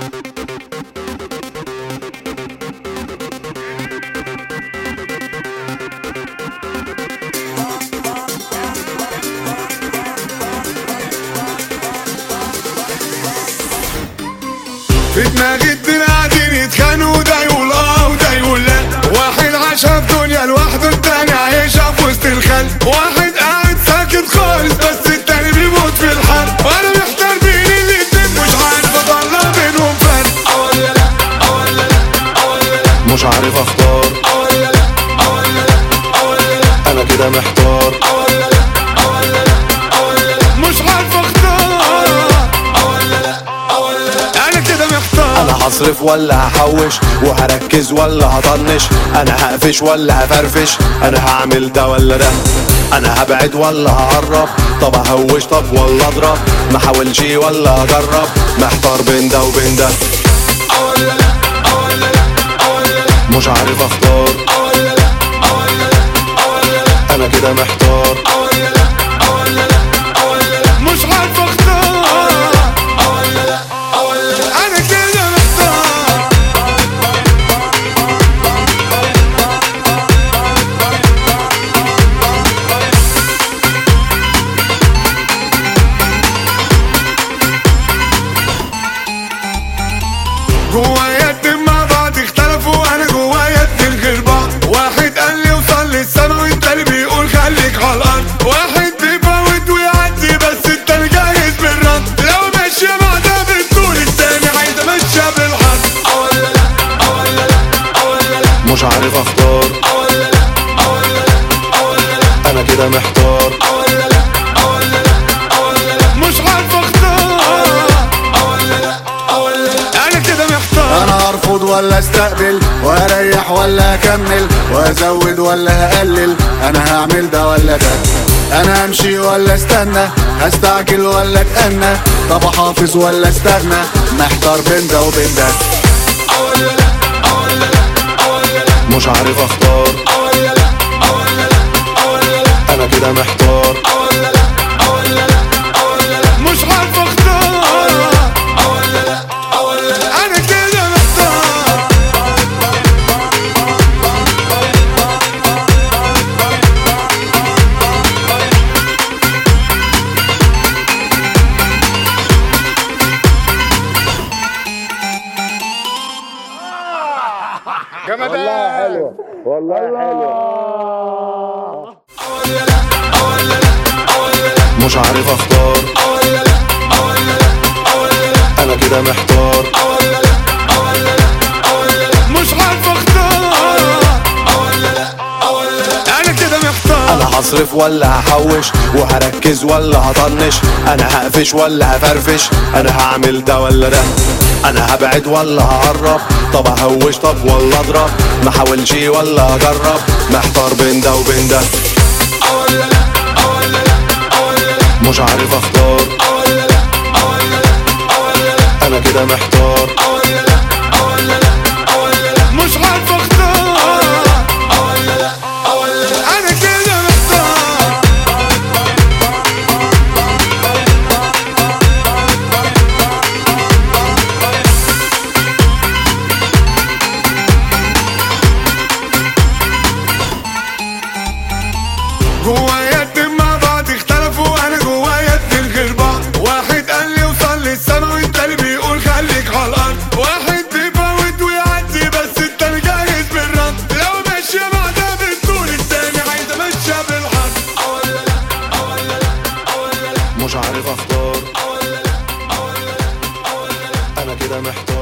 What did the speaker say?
في دماغي اتنين قاعدين يتخانقوا، ده يقول اه وده يقول لا. واحد عاشها في دنيا لوحده، التاني عايشها في وسط الخلق. واحد قاعد ساكت خالص بس التاني بيموت في الحرب. وانا محتار بين الاتنين مش عارف اطلع بينهم فرق. اه ولا لا، اه ولا لا، اه ولا لا، مش عارف اختار. اه ولا لا، اه ولا لا، اه ولا لا، انا كده محتار. اه ولا لا، اه ولا لا، اه ولا لا، مش عارف اختار. اه ولا لا، اه ولا لا، انا كده محتار. انا هصرف ولا هحوش، وهركز ولا هطنش، انا هقفش ولا هفرفش، انا هعمل ده ولا ده، انا هبعد ولا هقرب، طب اهوش طب ولا اضرب، ما حاولش ولا اجرب، محتار بين ده وبين ده. اه ولا لا، اه ولا لا، اه ولا لا، مش عارف اختار. اه ولا لا، اه ولا لا، اه ولا لا، انا كده محتار. اه ولا لا، اه ولا لا، اه ولا لا، مش عارف اختار. اه ولا لا، اه ولا لا، انا كده محتار. جوايا اتنين مع بعض اختلفوا، انا جوايا اتنين غير بعض. واحد قال لي وصل للسما والتاني بيقول خليك على الارض. واحد بيفوت ويعدي بس التاني جاهز بالرد. لو ماشية بعدها بالطول التاني عايز امشيها بالعرض. اه ولا لا، اه ولا لا، اه ولا لا، مش عارف اختار. اه ولا لا، اه ولا لا، اه ولا لا، انا كده محتار. اه ولا لا، اه ولا لا، اه ولا لا، مش عارف اختار. اه ولا لا، اه ولا لا، انا كده محتار. انا ارفض ولا استقبل، واريح ولا اكمل، وازود ولا اقلل، انا هعمل ده ولا ده، انا همشي ولا استنى، هستعجل ولا اتأنى، طب احافظ ولا استغنى، محتار بين ده وبين ده. اه ولا لا، اه ولا لا، اه ولا لا، مش عارف اختار. اه ولا لا، اه ولا لا، اه ولا لا، انا كده محتار. اه ولا لا، اه ولا لا، اه ولا لا، مش عارف اختار. اه ولا لا، اه ولا لا، انا كده محتار. والله حلوة، والله حلوة. اه ولا لا، اه ولا لا، اه ولا لا، مش عارف اختار. اه ولا لا، اه ولا لا، اه ولا لا، انا كده محتار. اه ولا لا، اه ولا لا، اه ولا لا، مش عارف اختار. اه ولا لا، اه ولا لا، انا كده محتار. انا هصرف ولا هحوش، وهركز ولا هطنش، انا هقفش ولا هفرفش، انا هعمل ده ولا ده، انا هبعد ولا هقرب، طب اهوش طب ولا اضرب، ما حاولش ولا اجرب، محتار بين ده وبين ده. اه ولا لا، اه ولا لا، اه ولا لا، مش عارف اختار. اه ولا لا، اه ولا لا، اه ولا لا، انا كده محتار. اه ولا لا، اه ولا لا، اه ولا لا، مش عارف اختار. اه ولا لا، اه ولا لا، انا كده محتار. جوايا اتنين مع بعض اختلفوا، انا جوايا اتنين غير بعض. واحد قال لي وصل للسما والتاني بيقول خليك على الارض. واحد بيفوت ويعدي بس التاني جاهز بالرد. لو ماشية بعدها بالطول التاني عايز امشيها بالعرض. اه ولا لا، اه ولا لا، اه ولا لا، مش عارف اختار. اه ولا لا، اه ولا لا، اه ولا لا، انا كده محتار.